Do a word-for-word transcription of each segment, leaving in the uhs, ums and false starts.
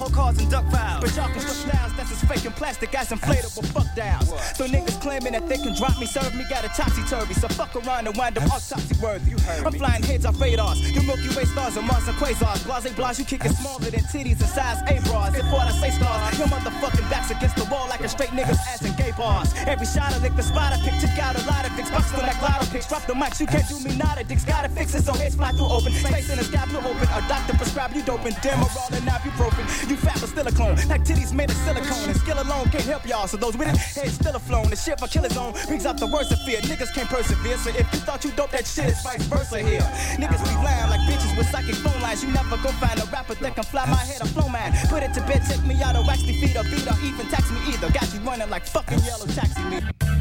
patrol cars and duck files. But y'all can put styles that's as fake and plastic as inflatable fuck dials. So niggas claiming that they can drop me, serve me, got a topsy-turvy. So fuck around and wind up autopsy-worthy. I'm flying heads off radars. You Milky Way stars and Mars and quasars. Blase blase, you kicking smaller than titties and size A-bras. If what I say stars, your motherfucking back's against the wall like a straight nigga's ass in gay bars. Every shot I lick the spot I pick, took out a lot of dicks. Bustin' like lotto picks, drop the mics, you can't do me nada. Dicks gotta fix it so heads fly through open. Space in the sky blue open. A doctor prescribe you doping. Demerol and ibuprofen. You fat but still a clone. Like titties made of silicone. And skill alone can't help y'all. So those with it, heads still a flown. The shit for killers on brings out the worst of fear. Niggas can't persevere. So if you thought you dope, that shit is vice versa here. Niggas be lying like bitches with psychic phone lines. You never go find a rapper that can fly my head or flow man. Put it to bed, take me out or wax me feet or beat or even tax me either. Got you running like fucking yellow taxi me.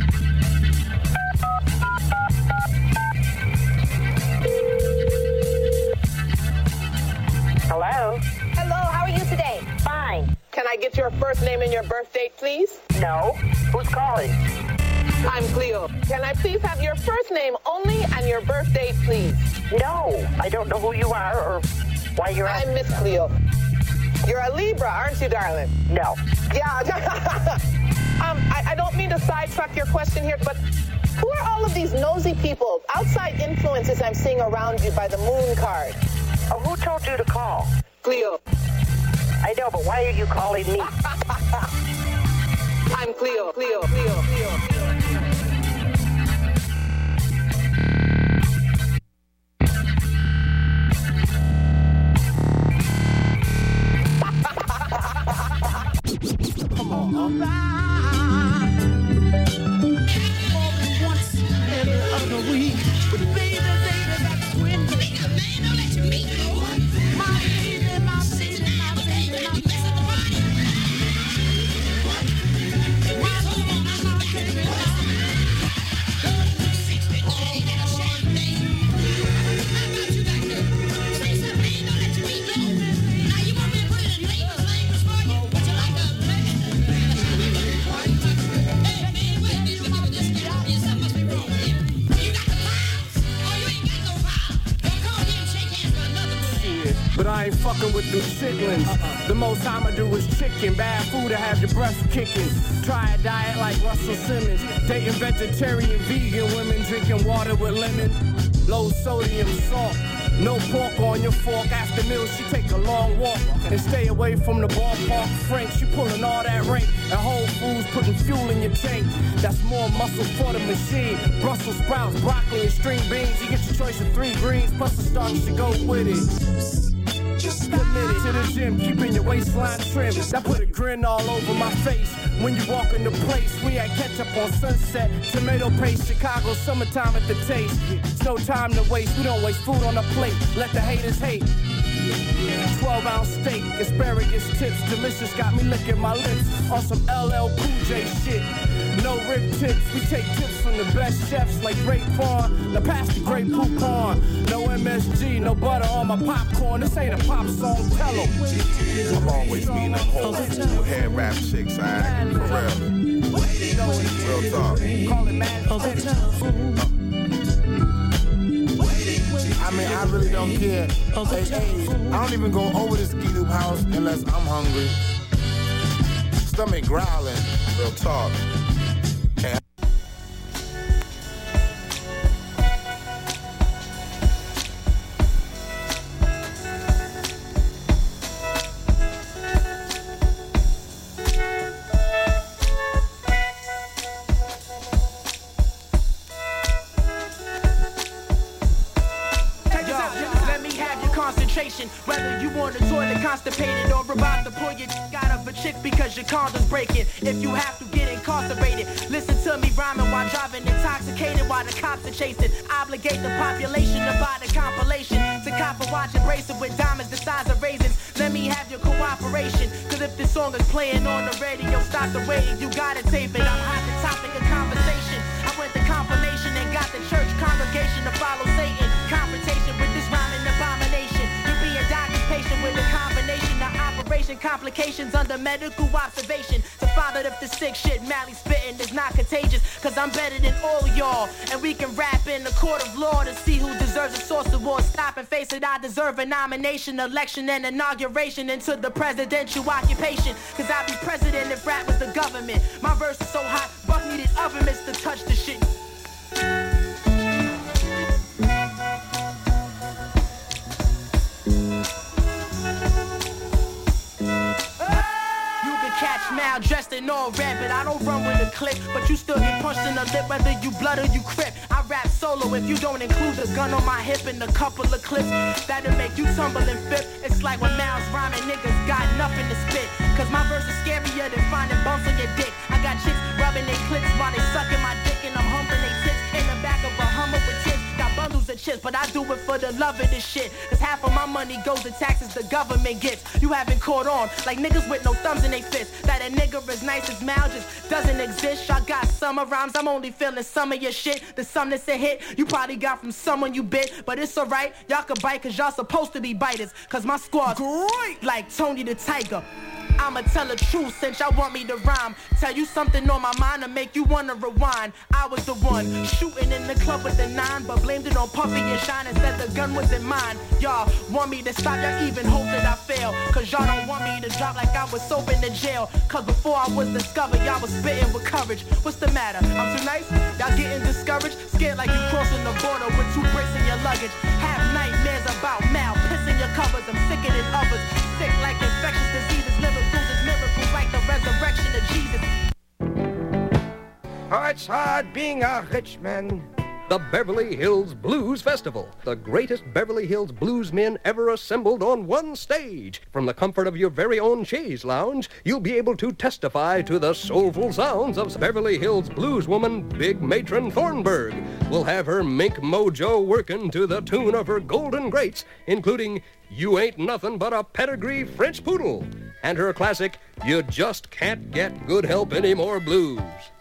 Hello? Hello, how are you today? Fine. Can I get your first name and your birth date, please? No. Who's calling? I'm Cleo. Can I please have your first name only and your birth date, please? No. I don't know who you are or why you're asking. I'm Miss Cleo. You're a Libra, aren't you, darling? No. Yeah. um, I, I don't mean to sidetrack your question here, but who are all of these nosy people, outside influences I'm seeing around you by the moon card? Oh, who told you to call? Cleo. I know, but why are you calling me? I'm Cleo, Cleo, Cleo, Cleo, Cleo. Come on, once every other week. But baby, baby, that's when the man don't let you meet no one. My baby, my baby, my baby, my baby. But I ain't fucking with them chitlins. Uh-uh. The most I'ma do is chicken. Bad food to have your breath kicking. Try a diet like Russell Simmons. Dating vegetarian, vegan women. Drinking water with lemon. Low sodium salt. No pork on your fork. After meals, she take a long walk. And stay away from the ballpark Frank. She pulling all that rank. And Whole Foods putting fuel in your tank. That's more muscle for the machine. Brussels sprouts, broccoli, and string beans. You get your choice of three greens. Plus the starch to go with it. Committed to the gym, keeping your waistline trim. That put a grin all over my face. When you walk in the place, we had ketchup on Sunset, tomato paste, Chicago summertime at the taste. It's no time to waste, we don't waste food on the plate. Let the haters hate. twelve ounce steak, asparagus tips, delicious, got me licking my lips. On some L L Cool J shit. No rib tips, we take tips from the best chefs like Raekwon. Now pass the Grey Poupon. No M S G, no butter on my popcorn. This ain't a pop song, tell 'em. I'm always meeting a whole school head rap chicks, alright? For real. Real talk. Call it mad. I mean, I really don't care. Hey, hey, I don't even go over to Ski Loop house unless I'm hungry. Stomach growling. Real talk. Hey. Whether you on the toilet constipated or about to pull your dick out of a chick because your condom's breaking. If you have to get incarcerated, listen to me rhyming while driving intoxicated while the cops are chasing. Obligate the population to buy the compilation. To cop a watch and bracelet with diamonds the size of raisins. Let me have your cooperation. Cause if this song is playing on the radio, stop the wave. You gotta tape it. I'm hot the topic of conversation. I went to compilation and got the church congregation to follow Satan. Confrontation with this rhyming abomination. You're being doctor patient with a combination of operation patient complications under medical observation to find out if the sick shit Mally spitting is not contagious. Cause I'm better than all of y'all, and we can rap in the court of law to see who deserves a source award. Stop and face it, I deserve a nomination, election, and inauguration into the presidential occupation. Cause I'd be president if rap was the government. My verse is so hot, Buck needed oven mitts to touch the shit. Mal dressed in all red, but I don't run with a clip. But you still get punched in the lip whether you blood or you crip. I rap solo if you don't include the gun on my hip and a couple of clips that'll make you tumble and flip. It's like when Mal's rhyming, niggas got nothing to spit. Cause my verse is scarier than finding bumps on your dick. I got chicks rubbing their clips while they sucking my dick, and I'm humping their tits in the back of a Hummer with tits. Got bundles of chips, but I do it for the love of this shit. Cause half of my money goes to taxes the government gets. You haven't caught on, like niggas with no thumbs in their fists. That a nigga as nice as Mal just doesn't exist. Y'all got summer rhymes, I'm only feeling some of your shit. The some that's a hit, you probably got from someone you bit. But it's alright, y'all can bite cause y'all supposed to be biters. Cause my squad's great like Tony the Tiger. I'ma tell the truth since y'all want me to rhyme. Tell you something on my mind to make you wanna rewind. I was the one shooting in the club with the nine, but blamed it on Puffy and Shine and said the gun wasn't mine. Y'all want me to stop, y'all even hope that I fail. Cause y'all don't want me to drop like I was soap in the jail. Cause before I was discovered, y'all was spitting with courage. What's the matter? I'm too nice? Y'all getting discouraged? Scared like you crossing the border with two bricks in your luggage. Have nightmares about Mal, pissing your covers. I'm sicker than others. Sick like infectious diseases, living through this miracles like the resurrection of Jesus. Oh, it's hard being a rich man. The Beverly Hills Blues Festival, the greatest Beverly Hills bluesmen ever assembled on one stage. From the comfort of your very own chaise lounge, you'll be able to testify to the soulful sounds of Beverly Hills blueswoman Big Matron Thornburg. We'll have her mink mojo working to the tune of her golden greats, including You Ain't Nothing But a Pedigree French Poodle, and her classic You Just Can't Get Good Help Anymore blues.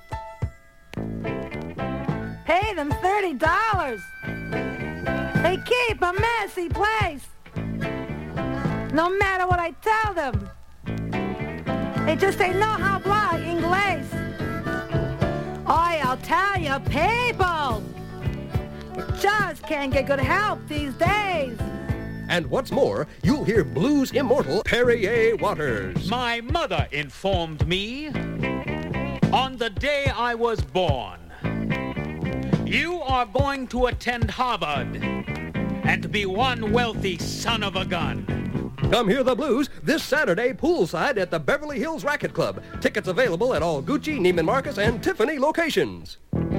Pay them thirty dollars. They keep a messy place. No matter what I tell them. They just ain't know how to hablar English. Oh, I'll tell you, people. You just can't get good help these days. And what's more, you'll hear blues immortal Perrier Waters. My mother informed me on the day I was born, you are going to attend Harvard and be one wealthy son of a gun. Come hear the blues this Saturday poolside at the Beverly Hills Racket Club. Tickets available at all Gucci, Neiman Marcus, and Tiffany locations.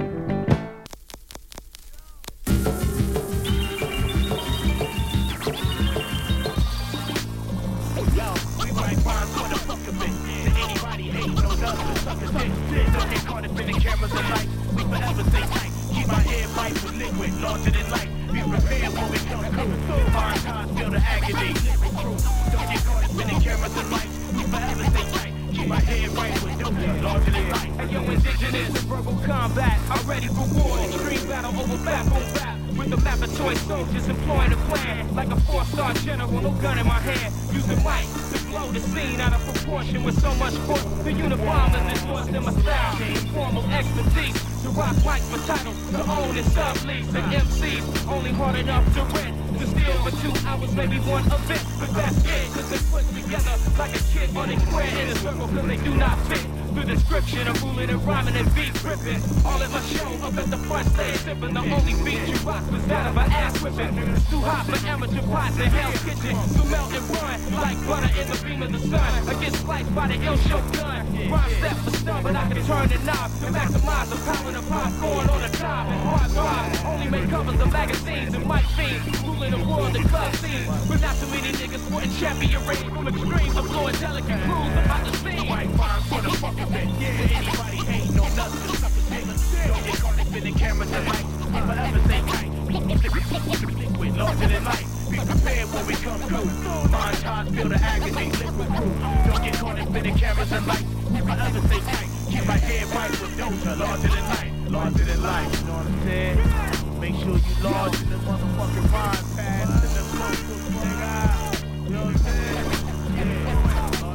My head white with liquid, larger than light. Be prepared when we come through. Hard times feel the agony. Don't get caught up in the cameras and lights. We forever stay tight. Keep my head right with dope, larger than light. Hey, yo, indigenous and verbal combat. I'm ready for war. Extreme battle over backbone rap. With the laboratory soldiers employing a plan. Like a four-star general, no gun in my hand. Using mic to blow the scene out of proportion with so much force. The uniformers is lost in my style. Informal expertise. To rock mics for titles, to own and sub-lease, and M Cs only hard enough to rent. To steal for two hours, maybe one event. But that's it, cause they put together like a kid on a square in a circle, cause they do not fit. The description of ruling and rhyming and beat ripping. All at my show, up at the front stage, sipping. The only beat you rock was that of an ass whipping. It's too hot for amateur pots in Hell's Kitchen. To melt and run like butter in the beam of the sun. I get sliced by the ill show gun. Rhyme step for stun, but I can turn the knob to maximize the power of popcorn on the top. Hard drive, only make covers of magazines and mic fiends. Ruling the world in club scenes. But not too many niggas sporting champion range from extremes of blowing delicate crews about the scene. White fire for the fucking bit. Yeah, anybody ain't no nothing. Don't get caught up in the cameras and lights. We forever stay tight. Liquid, larger than light. Be prepared when we come through. Montage, feel the agony. Liquid crew. Don't get caught up in the cameras and lights. We forever stay tight. Keep my head right with Doja. Larger than light. Larger than life. You know what I'm saying? Make sure you large in the motherfucking rhyme pass. In the flow, nigga. You know what I'm saying? Yeah.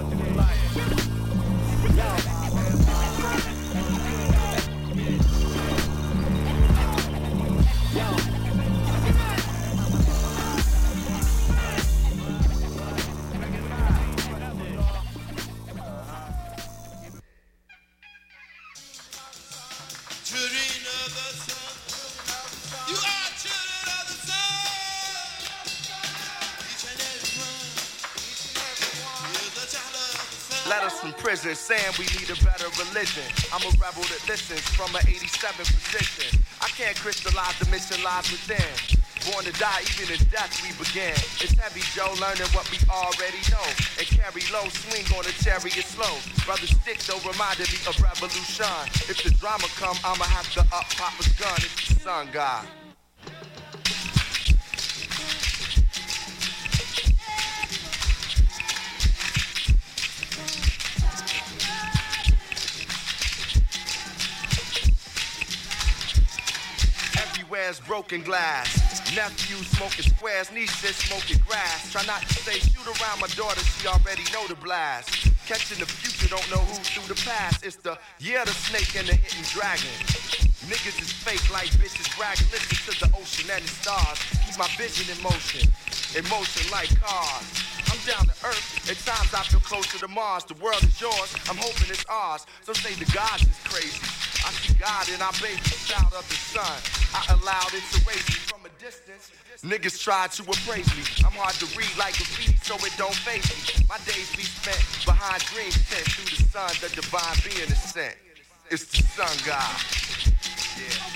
Letters from prison saying we need a better religion. I'm a rebel that listens from an eighty-seven position. I can't crystallize the mission lies within. Born to die, even in death we begin. It's heavy, Joe, learning what we already know. And carry low, swing on a chariot slow. Brother Stick, though, reminded me of revolution. If the drama come, I'ma have to up Papa's gun. It's the sun god. Everywhere's broken glass. Nephew smoking squares, niece smoking grass. Try not to say shoot around my daughter, she already know the blast. Catching the future, don't know who's through the past. It's the year of the snake and the hidden dragon. Niggas is fake like bitches bragging. Listen to the ocean and the stars. Keep my vision in motion, in motion like cars. I'm down to earth, at times I feel closer to Mars. The world is yours, I'm hoping it's ours. Some say the gods is crazy. I see God in our baby, child of the sun. I allowed it to raise me from a distance. Niggas try to appraise me. I'm hard to read like graffiti, so it don't faze me. My days be spent behind dreams tent through the sun, the divine being is sent. It's the sun god. Yeah.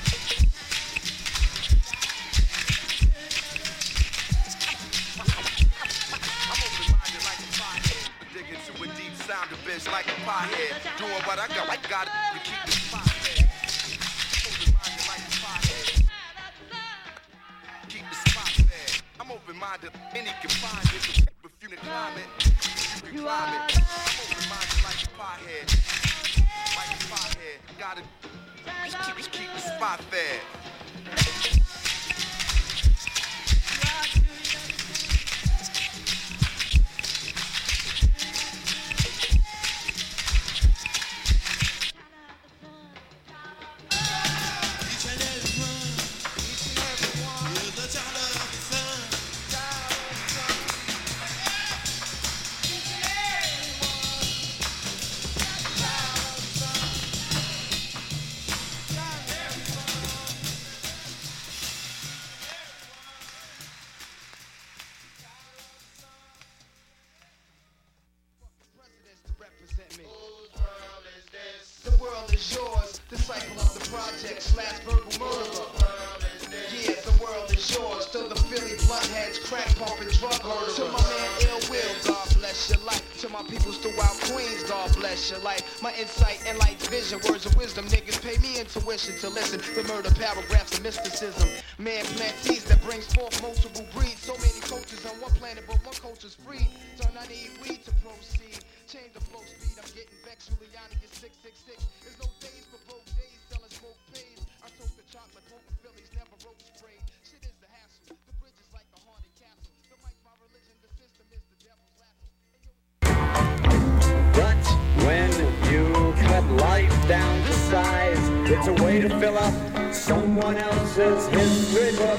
Sound a bitch like a pothead. Doing what I got, I got to keep the spot fed. Open-minded like a pothead. Keep the spot fed. I'm open-minded, any can find it. If you can climb it, you can climb it. I'm open-minded like a pothead. Like a pothead. Gotta keep, keep the spot fed. To listen to murder paragraphs of mysticism. Man plant seeds that brings forth multiple breeds. So many cultures on one planet, but one culture's free. Son, I need weed to proceed. Change the flow speed, I'm getting vexed. Giuliani is six six six. There's no days for broke days, selling smoke pays. I took the chocolate, potent Phillies, never rope spray. Shit is the hassle. The bridge is like a haunted castle. The mic's my religion, the system is the devil's lasso. But when you cut life down to size, it's a way to fill up someone else's history book.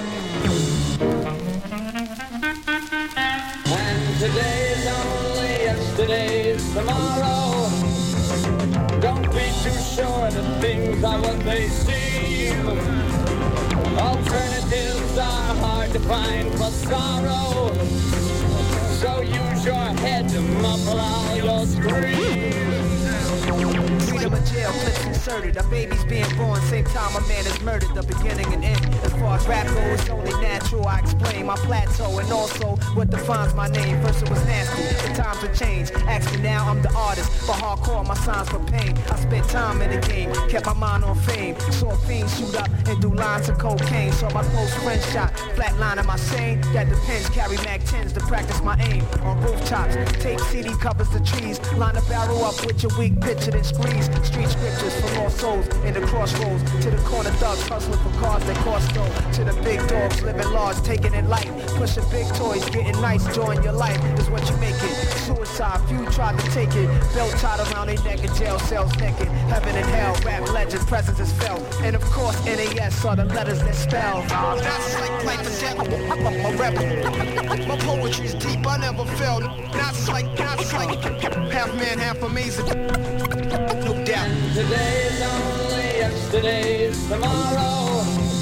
And today's only yesterday's tomorrow. Don't be too sure that things are what they seem. Alternatives are hard to find for sorrow. So use your head to muffle all your screams. Freedom of jail, clips inserted. A baby's being born, same time a man is murdered. The beginning and end. As far as rap goes, it's only natural. I explain my plateau and also what defines my name. First it was nasty, the times have changed. Actually now I'm the artist, for hardcore my signs for pain. I spent time in the game, kept my mind on fame. Saw fiends shoot up and do lines of cocaine. Saw my close friend shot, flatline am I sane? That depends, carry Mac tens to practice my aim. On rooftops, tape C D covers the trees. Line a barrel up with your weak picture then squeeze. Street scriptures for lost souls in the crossroads. To the corner thugs hustling for cars that cost dough. To the big dogs living large, taking it light. Pushing big toys, getting nice, enjoying your life is what you make it. Suicide, few tried to take it. Belt tied around their neck in jail cells naked. Heaven and hell, rap legend, presence is felt. And of course N A S are the letters that spell. That's like life and death, I'm a rebel. My poetry's deep, I never fell. That's like, that's like half man, half amazing. No doubt. And today's only yesterday's tomorrow.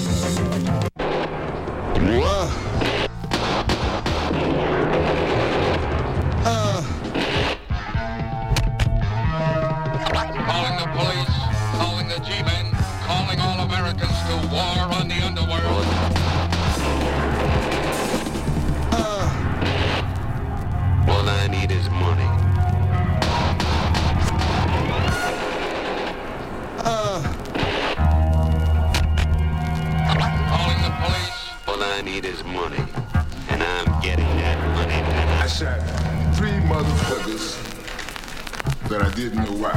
Uh, uh, that I didn't know why.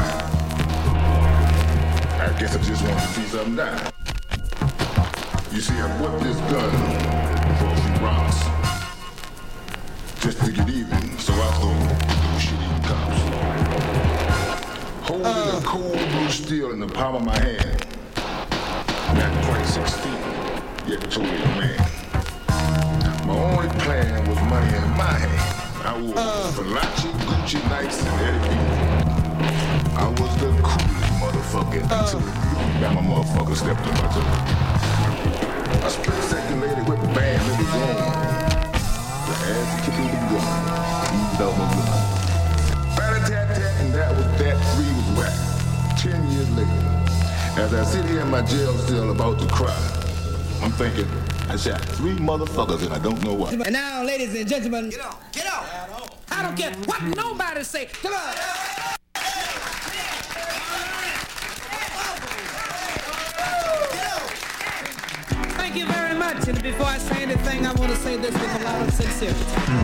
I guess I just wanted to see something die. You see, I bought this gun for a few rocks, just to get even, so I thought those shit-eating cops. Holding uh. a cold blue steel in the palm of my hand, not quite six feet, yet totally a man. My only plan was money in my hand. I wore uh. Versace, Gucci, Nikes, and Eddie P. I was the coolest motherfucker uh. until the Bama motherfucker stepped in my toe. A split second later with the band, it was gone. The ass kicked me the gun. He double gun. Rat-a-tat-tat, and that was that. Three was whack. Ten years later, as I sit here in my jail cell about to cry, I'm thinking, I shot three motherfuckers and I don't know what. And now, ladies and gentlemen, get on, get on. I don't care what nobody say. Come on. Thank you very much. And before I say anything, I want to say this with a lot of sincerity.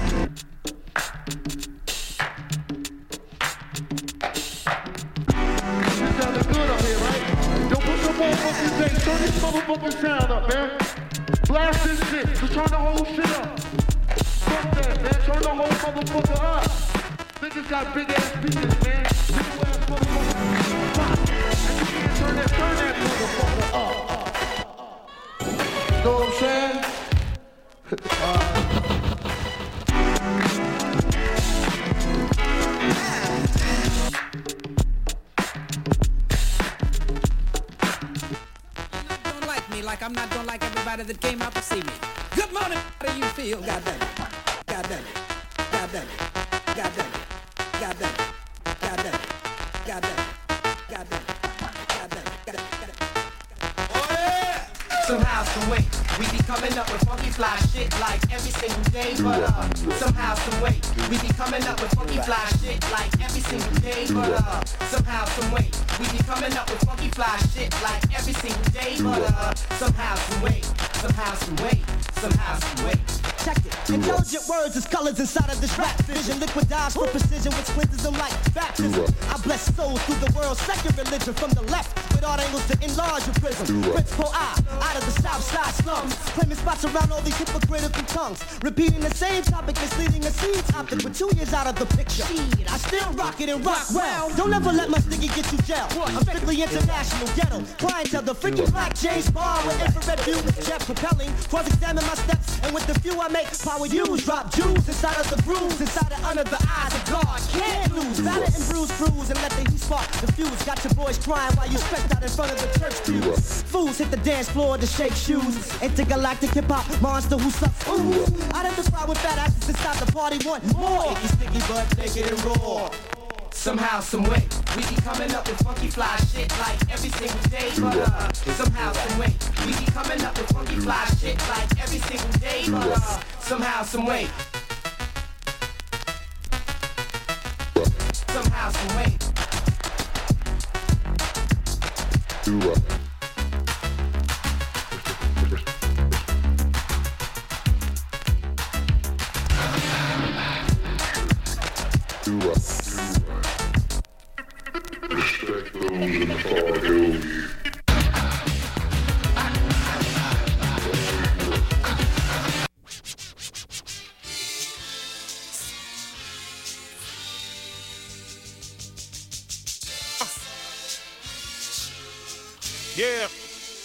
This sounded good up here, right? Don't put no more fucking bass. Turn this motherfucking sound up, man. Blast this shit. Just turn the whole shit up. Fuck that, man. Turn the whole motherfucker up. Niggas got big ass speakers, man. Big ass motherfucker. Fuck. And you can't turn that, turn that motherfucker up. Know what I'm saying? uh. Don't like me like I'm not gonna like everybody that came out to see me. Good morning. How do you feel? God damn it. God damn it. God damn it. God damn it. God damn it. God damn it. God damn it. God damn it. God damn it. God damn it. Oh yeah! Somehow, some way, we be coming up with funky fly shit like every single day. But uh, somehow, some way, we be coming up with funky fly shit like every single day. But uh, somehow, some way, we be coming up with funky fly shit like every single day. But uh, somehow, some way, somehow, some way, somehow, some way. Check it. Intelligent words is colors inside of this rap vision. Liquid eyes for precision with splinters and light baptism. I bless souls through the world's second religion. From the left, with art angles to enlarge your prism. Principal I, out of the south side slums. Claiming spots around all these hypocritical tongues. Repeating the same topic, misleading a scene topic. With two years out of the picture, I still rock it and rock well. Don't ever let my sticky get you gel. I'm strictly international ghetto. Clientele, the freaky black James Bond with infrared view. Jet propelling, cross-examine my steps. And with the few I make, power use, drop jewels inside of the bruise, inside and under the eyes of God. Can't lose, valor and bruise, cruise, and let the heat spark the fuse. Got your boys crying while you stretched out in front of the church pews. Fools hit the dance floor to shake shoes. Intergalactic hip hop monster who sucks. Ooh, out of the crowd with fat asses inside the party, want more. Icky, sticky, but naked and raw. Somehow, some way, we be coming up with funky fly shit like every single day. But uh, somehow, some way, we be coming up with funky fly shit like every single day. But uh, somehow, some way, somehow, some way. Respect those in the far hill. Yeah.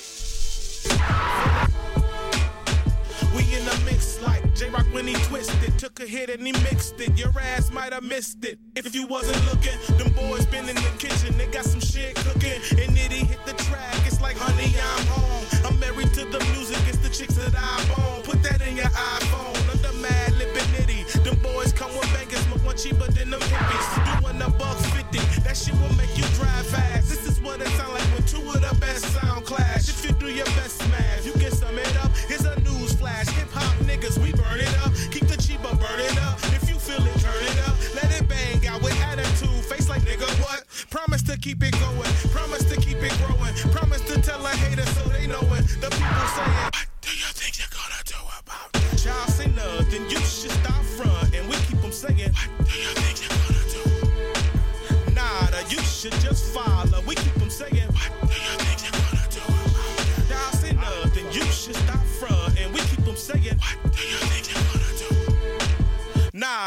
We in the mix like J-Rock when he twisted. Took a hit and he mixed it. Your ass might have missed it. If you wasn't looking, them boys been in the kitchen. They got some shit cooking. And then he hit the track. It's like, honey, I'm home. I'm married to the music. It's the chicks that I bone. Put that in your iPhone. Under mad lip and nitty. Them boys come with bangers, but one cheaper than them hippies. Doing a buck fifty. That shit will make you drive fast. This is what it sound like when two of the best sound clash. If you do your best smash, you can sum it up. Here's a news flash. Hip hop niggas, we burn it up. Keep the cheaper, burn it up. If you feel it, turn it up. Let it bang out with attitude. Face like nigga, what? Promise to keep it going. Promise to keep it growing. Promise to tell a hater so they know it. The people saying, what do you think you're gonna do about that? Child say nothing, you should stop front. And we keep them saying, what do you think you're gonna do? Nah,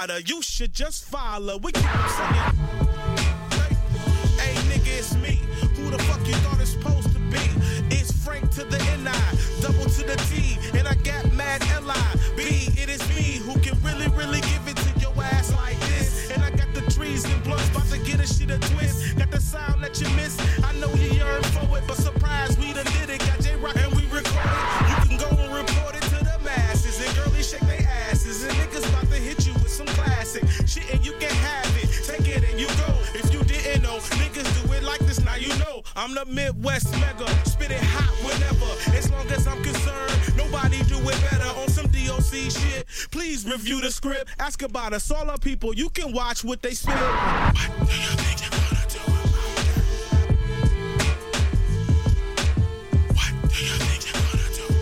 rider. You should just follow. We keep saying, hey nigga, it's me. Who the fuck you thought it's supposed to be? It's Frank to the N I, double to the T, and I got mad L I B. It is me who can really, really give it to your ass like this. And I got the trees and blunts, about to get a shit a twist. Got the sound that you miss. I know you yearn for it, but surprise, we done did it. Got J-Rock and we recorded. You can go and report it to the masses, and girlies shake their asses, and niggas about to hit you with some classic shit, and you can have it. Take it and you go. If you didn't know, niggas do it like this, now you know. I'm the Midwest mega, spit it hot whenever. As long as I'm concerned, nobody do it better. On some D O C shit, please review the script. Ask about us, all our people, you can watch what they spit. What do you think you're gonna do about that? What do you think you're gonna do?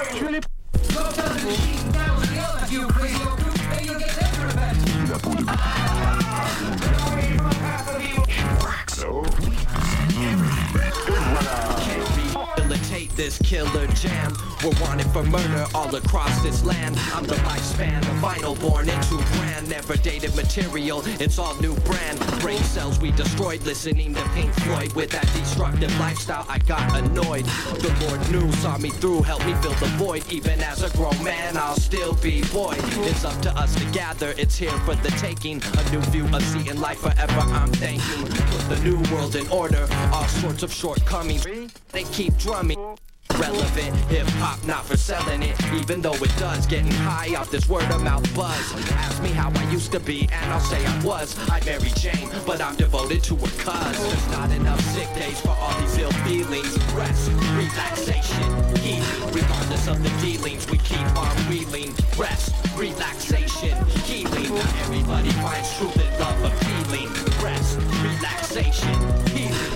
La peau de this killer jam. We're wanted for murder all across this land. I'm the lifespan of vinyl born into brand. Never dated material, it's all new brand. Brain cells we destroyed listening to Pink Floyd. With that destructive lifestyle I got annoyed. The Lord knew, saw me through, helped me fill the void. Even as a grown man I'll still be boy. It's up to us to gather, it's here for the taking. A new view of seeing life forever I'm thanking. Put the new world in order, all sorts of shortcomings they keep drumming. Relevant hip-hop, not for selling it, even though it does. Getting high off this word-of-mouth buzz. Ask me how I used to be, and I'll say I was. I Mary Jane, but I'm devoted to her cuz. There's not enough sick days for all these ill feelings. Rest, relaxation, healing. Regardless of the dealings, we keep on wheeling. Rest, relaxation, healing. Not everybody finds truth and love appealing. Rest, relaxation, healing.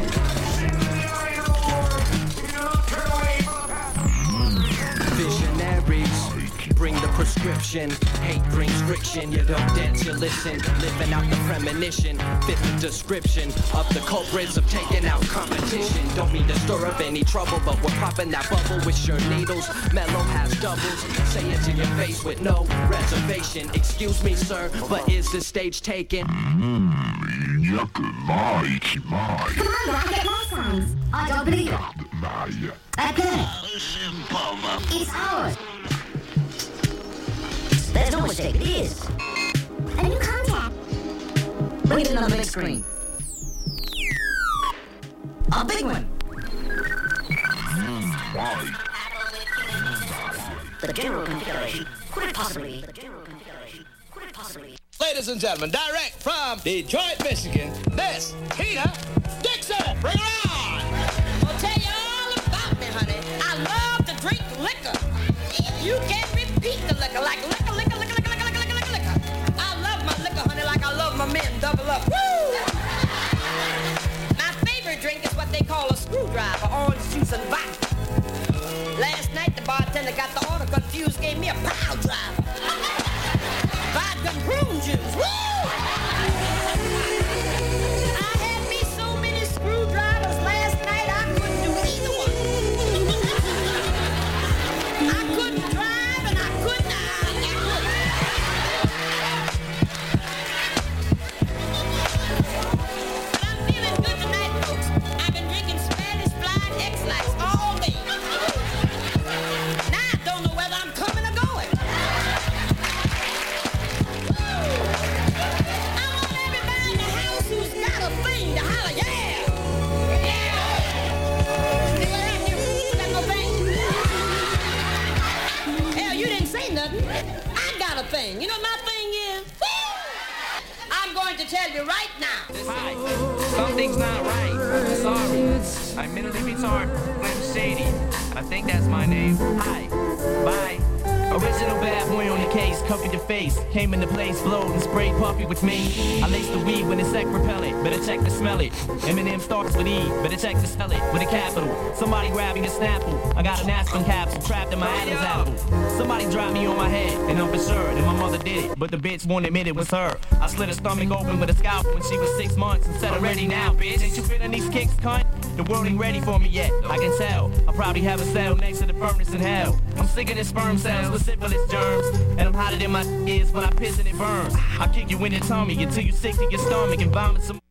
Visionaries bring the prescription. Hate brings friction. You don't dance, you listen. Living out the premonition. Fit the description of the culprits of taking out competition. Don't mean to stir up any trouble, but we're popping that bubble with sure needles. Mellow has doubles. Say it to your face with no reservation. Excuse me, sir, but is the stage taken? Come on, I get my songs. I don't believe it. Okay. It's ours. There's no mistake, it is. A new contact. Bring it on the big screen. A big one. The general configuration. Could it possibly? The general configuration. Could it possibly? Ladies and gentlemen, direct from Detroit, Michigan, this Tina Dixon. Bring her on! I'll tell you all about me, honey. I love to drink liquor. You can't repeat the liquor like liquor, liquor, liquor, liquor, liquor, liquor, liquor, liquor. I love my liquor, honey, like I love my men. Double up. Woo! My favorite drink is what they call a screwdriver, orange juice and vodka. Last night the bartender got the order confused, gave me a pile driver. Vodka and prune juice. Woo! I had me so many screwdrivers last night I couldn't do either one. I couldn't drive and I couldn't. I, I but I'm feeling good tonight, folks. I've been drinking Spanish Fly and X-Lax all day. Now I don't know whether I'm coming or going. I got a thing. You know what my thing is? Woo! I'm going to tell you right now. Hi. Something's not right. Sorry. I'm mentally retarded. Slim Shady. I think that's my name. Hi. Bye. Original bad boy on the case, covered your face. Came into place, flowed and sprayed puffy with me. I laced the weed with insect repellent, better check to smell it. Eminem starts with E, better check to spell it with a capital. Somebody grabbing a Snapple, I got an aspirin capsule trapped in my Adam's apple. Somebody dropped me on my head, and I'm for sure that my mother did it, but the bitch won't admit it was her. I slit her stomach open with a scalpel when she was six months and said, I'm ready now, bitch. Ain't you feeling these kicks, cunt? The world ain't ready for me yet, I can tell. I probably have a cell next to the furnace in hell. I'm sick of this sperm cells with syphilis germs, and I'm hotter than my ears when I piss and it burns. I'll kick you in the tummy until you sick to your stomach and vomit some.